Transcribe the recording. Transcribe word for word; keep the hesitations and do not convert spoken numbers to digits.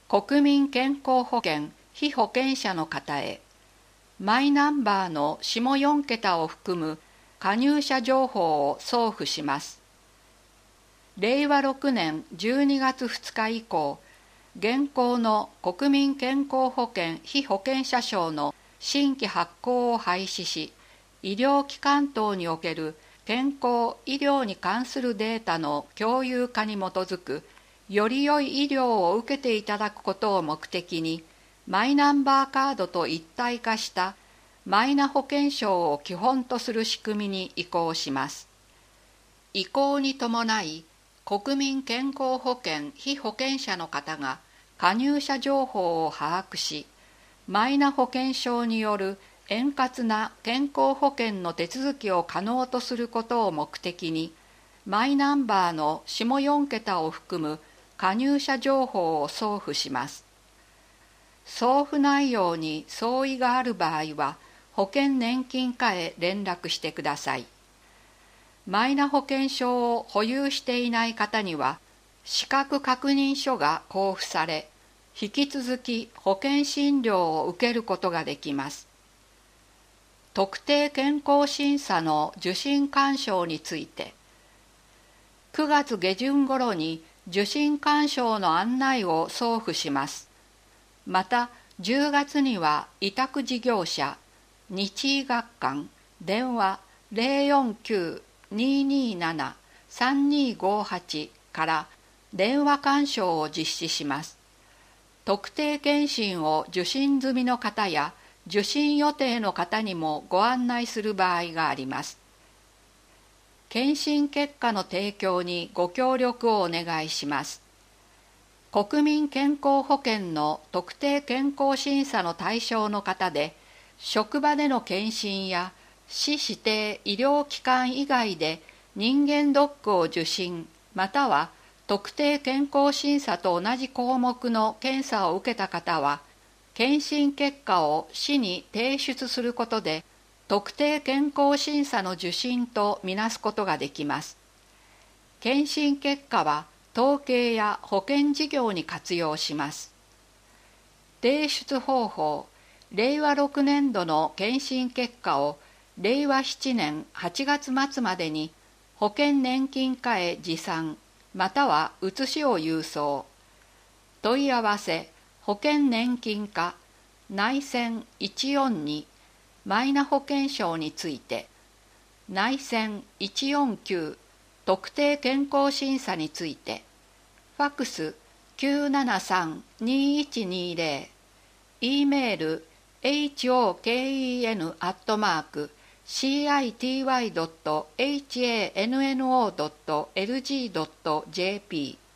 国民健康保険被保険者の方へ、マイナンバーの下よん桁を含む加入者情報を送付します。れいわろくねんじゅうにがつふつか以降、現行の国民健康保険被保険者証の新規発行を廃止し、医療機関等における健康・医療に関するデータの共有化に基づくより良い医療を受けていただくことを目的に、マイナンバーカードと一体化したマイナ保険証を基本とする仕組みに移行します。移行に伴い、国民健康保険被保険者の方が加入者情報を把握し、マイナ保険証による円滑な健康保険の手続きを可能とすることを目的に、マイナンバーの下よん桁を含む加入者情報を送付します。送付内容に相違がある場合は、保険年金課へ連絡してください。マイナ保険証を保有していない方には、資格確認書が交付され、引き続き保険診療を受けることができます。特定健康審査の受診勧奨について、くがつげじゅん頃に受診勧奨の案内を送付します。また、じゅうがつには委託事業者、日医学館、電話 ゼロよんきゅう にーにーなな さんにーごはち から電話勧奨を実施します。特定健診を受診済みの方や受診予定の方にもご案内する場合があります。健診結果の提供にご協力をお願いします。国民健康保険の特定健康審査の対象の方で、職場での健診や市指定医療機関以外で人間ドックを受診、または特定健康審査と同じ項目の検査を受けた方は、健診結果を市に提出することで、特定健康審査の受診とみなすことができます。健診結果は統計や保険事業に活用します。提出方法、れいわろくねんどの健診結果をれいわななねんはちがつ末までに保険年金課へ持参、または写しを郵送。問い合わせ、保険年金課、内線いちよんに、マイナ保険証について、内線いちよんきゅう、特定健康審査について、ファックスきゅうななさん にいちにゼロ、E メール ホケン アットマーク シーアイティーワイ ドット ハンノー ドット エルジー ドット ジェーピー